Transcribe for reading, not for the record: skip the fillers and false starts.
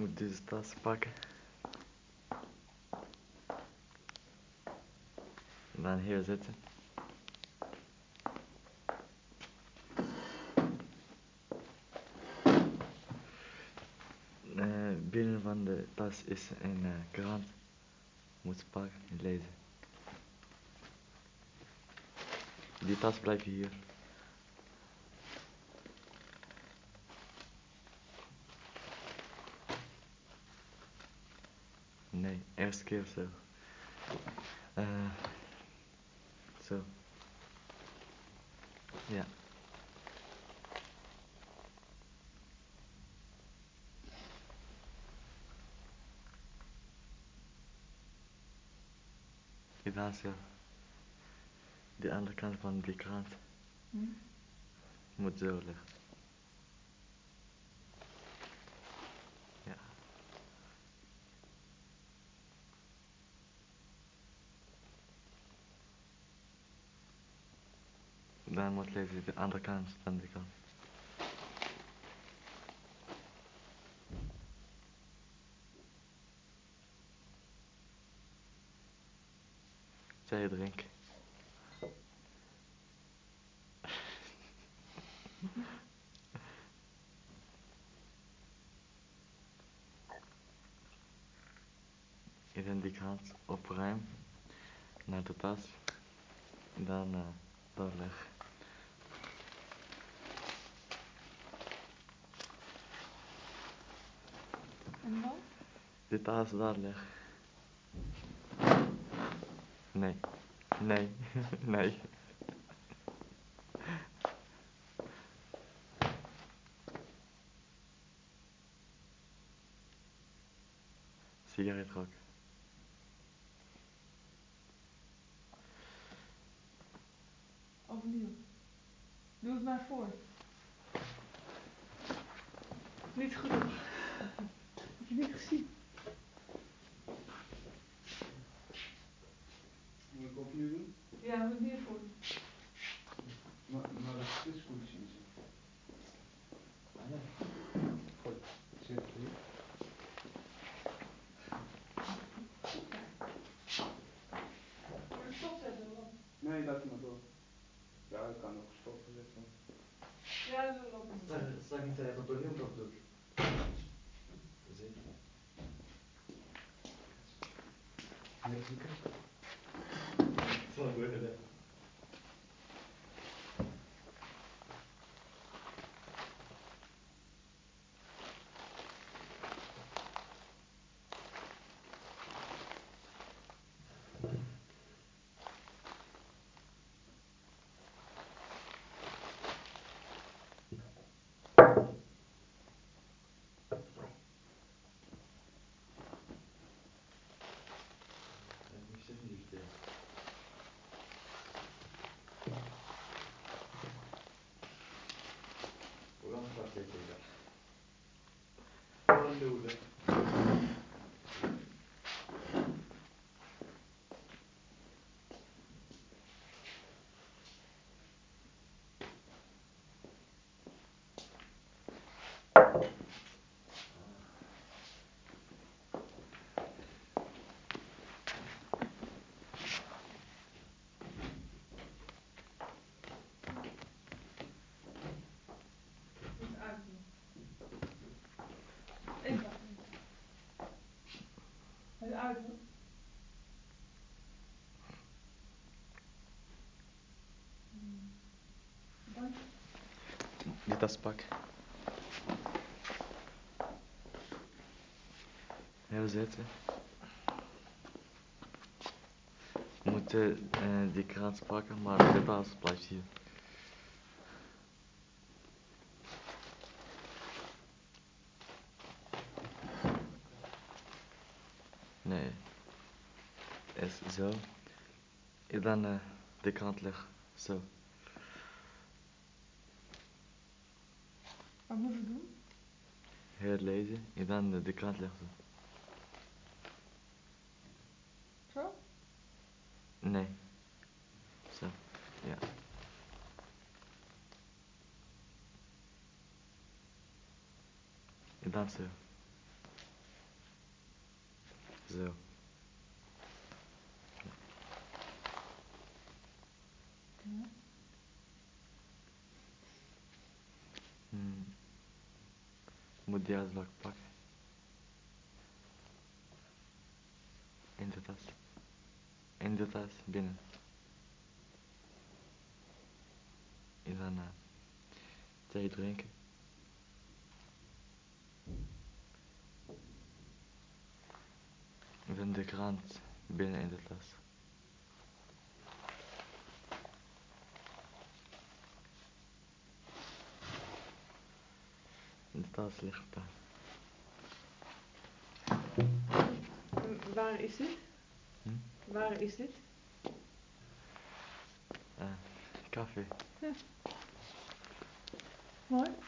moet deze tas pakken. En dan hier zitten. Binnen van de tas is een krant. Moet pakken en lezen. Die tas blijft hier. Nee, eerste keer zo. Zo. Ja. Gedaan zo. De andere kant van die krant. Moet zo liggen. Ja. Dan moet lezen de andere kant van die kant. Zij drinken. Je dan die krant opruimen. Naar de tas. En dan doorleggen. En dan? De tas doorleggen. Nee. Nee. Nee. Sigaret roken. Overnieuw. Doe het maar voor. Niet goed. Heb je niet gezien? Moet ik opnieuw doen? Ja, moet hiervoor doen. Maar dat is goed zien. Ah ja. Goed. Zit het hier? Voor de stopzetten of wat? Nee, laat maar door. Ja, ik kan ook stopgezet worden. Ja, doe erop. Straks niet even opnieuw op doen. Zeker. Nee, zoeken. Zal ik willen. Ik zit niet stil. Hoe lang gaat dit zeker? Hallo. Moet uitdoen. Even wachten. Even uit hoor. Dank. Die tas pak. Heel zitten. We moeten die krant pakken, maar de tas blijft hier. Nee. Is zo. En dan de krant leggen. Zo. Wat moet ik doen? Heel lezen en dan de krant leggen. Zo? Nee. Zo. Ja. En dan zo. Zo. Ja. Moet die uitslag pakken. In de tas. In de tas, binnen. En dan thee drinken. En dan de krant binnen in de tas. En de tas ligt daar. En waar is dit? Waar is dit? Koffie. Mooi.